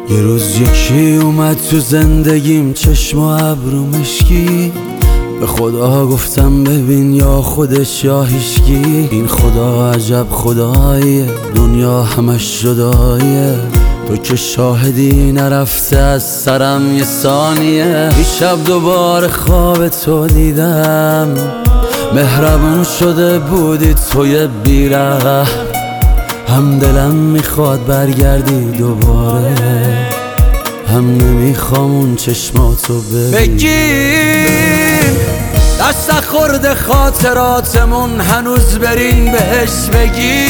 یه روز یکی اومد تو زندگیم، چشم و ابرو مشکی. به خدا گفتم ببین یا خودش یا هیچکی. این خدا عجب خداییه، دنیا همش جداییه. تو که شاهدی نرفته از سرم یه ثانیه. دیشب دوباره خواب تو دیدم، مهربون شده بودی توی بیره. هم دلم میخواد برگردی دوباره، هم نمیخوام اون چشماتو بگیر. دست خورده خاطراتمون، هنوز بریم بهش بگی.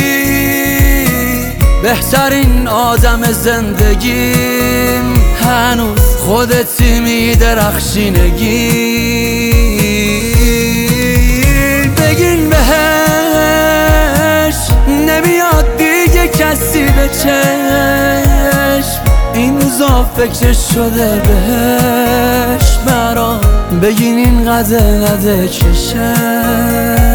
بهترین آدم زندگیم، هنوز خودتی میدرخشینگی. بگین بهش نمیاد دیگه کسی به چشم. این روزا فکرش شده بهش برام. بگین این قدر نده چشم.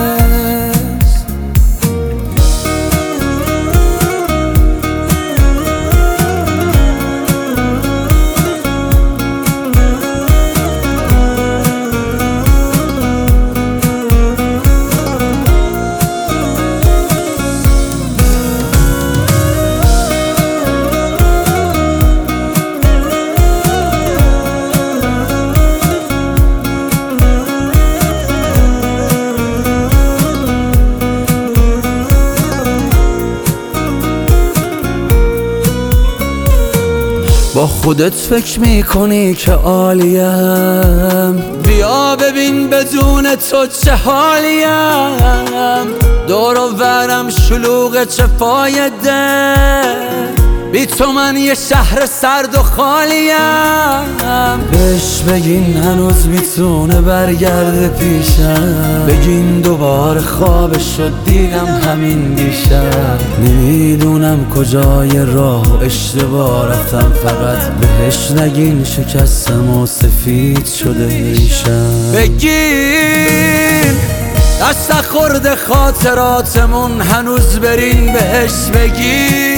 با خودت فکر میکنی که عالیم، بیا ببین بدون تو چه حالیم. دور و برم شلوغ چه فایده، بی تو من یه شهر سرد و خالیم. بهش بگین هنوز میتونه برگرده پیشم. بگین دوباره خوابش شد دیدم همین دیشب. نمیدونم کجای راه و اشتباه رفتم، فقط بهش نگین شکستم و سفید شده ریشم. بگین دست خورده خاطراتمون، هنوز برین بهش بگی.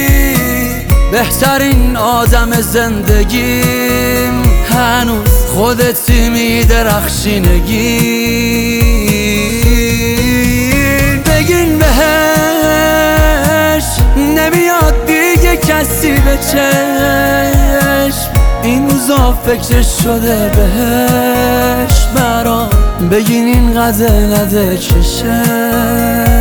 بهترین آدم زندگیم، هنوز خودتی میدرخشینگی. بگین بهش نمیاد دیگه کسی به چشم. این روزا فکرش شده بهش برام. بگین این قدر نده چشم.